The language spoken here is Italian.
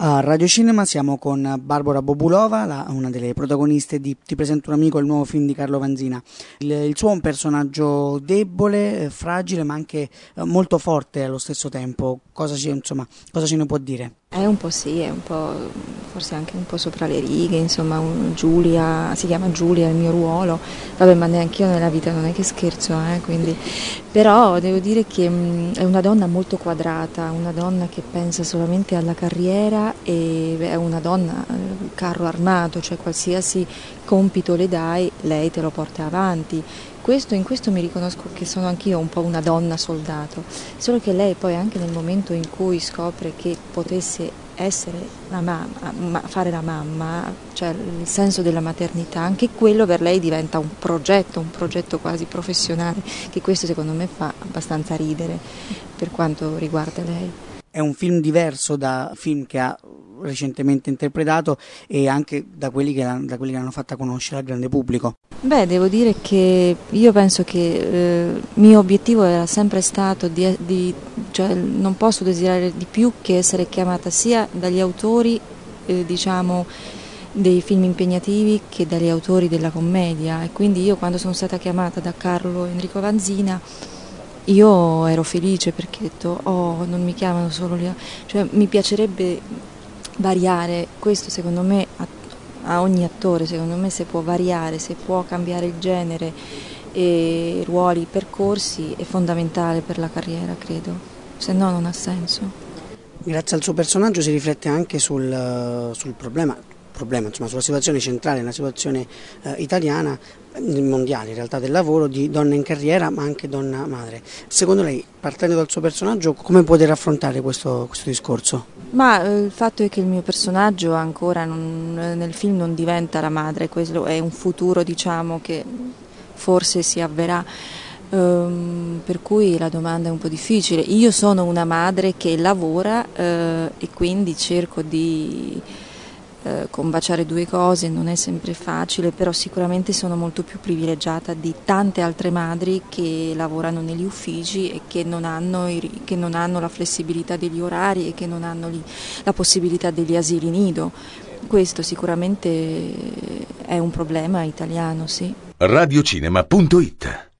A Radio Cinema siamo con Barbara Bobulova, una delle protagoniste di Ti presento un amico, il nuovo film di Carlo Vanzina. Il suo è un personaggio debole, fragile, ma anche molto forte allo stesso tempo. Cosa ce ne può dire? È un po' sì, è un po' forse anche un po' sopra le righe, insomma, Giulia, si chiama Giulia il mio ruolo, vabbè, ma neanche io nella vita non è che scherzo, quindi. Però devo dire che è una donna molto quadrata, una donna che pensa solamente alla carriera e è una donna carro armato, cioè qualsiasi compito le dai, lei te lo porta avanti. In questo mi riconosco che sono anch'io un po' una donna soldato, solo che lei poi anche nel momento in cui scopre che potesse essere la mamma, fare la mamma, cioè il senso della maternità, anche quello per lei diventa un progetto quasi professionale, che questo secondo me fa abbastanza ridere per quanto riguarda lei. È un film diverso da film che ha recentemente interpretato e anche da quelli che l'hanno fatta conoscere al grande pubblico. Beh, devo dire che io penso che il mio obiettivo era sempre stato cioè non posso desiderare di più che essere chiamata sia dagli autori dei film impegnativi che dagli autori della commedia, e quindi io quando sono stata chiamata da Carlo Enrico Vanzina io ero felice perché ho detto non mi chiamano solo lì, cioè mi piacerebbe variare. Questo secondo me a ogni attore, secondo me, se può variare, se può cambiare il genere e ruoli, percorsi, è fondamentale per la carriera, credo, se no non ha senso. Grazie al suo personaggio si riflette anche sul problema, insomma, sulla situazione centrale, la situazione italiana, mondiale in realtà, del lavoro, di donna in carriera ma anche donna madre. Secondo lei, partendo dal suo personaggio, come potete affrontare questo discorso? Ma il fatto è che il mio personaggio ancora nel film non diventa la madre, questo è un futuro, diciamo, che forse si avverrà, per cui la domanda è un po' difficile. Io sono una madre che lavora e quindi cerco di combaciare due cose, non è sempre facile, però sicuramente sono molto più privilegiata di tante altre madri che lavorano negli uffici e che non hanno la flessibilità degli orari e che non hanno la possibilità degli asili nido. Questo sicuramente è un problema italiano, sì. Radiocinema.it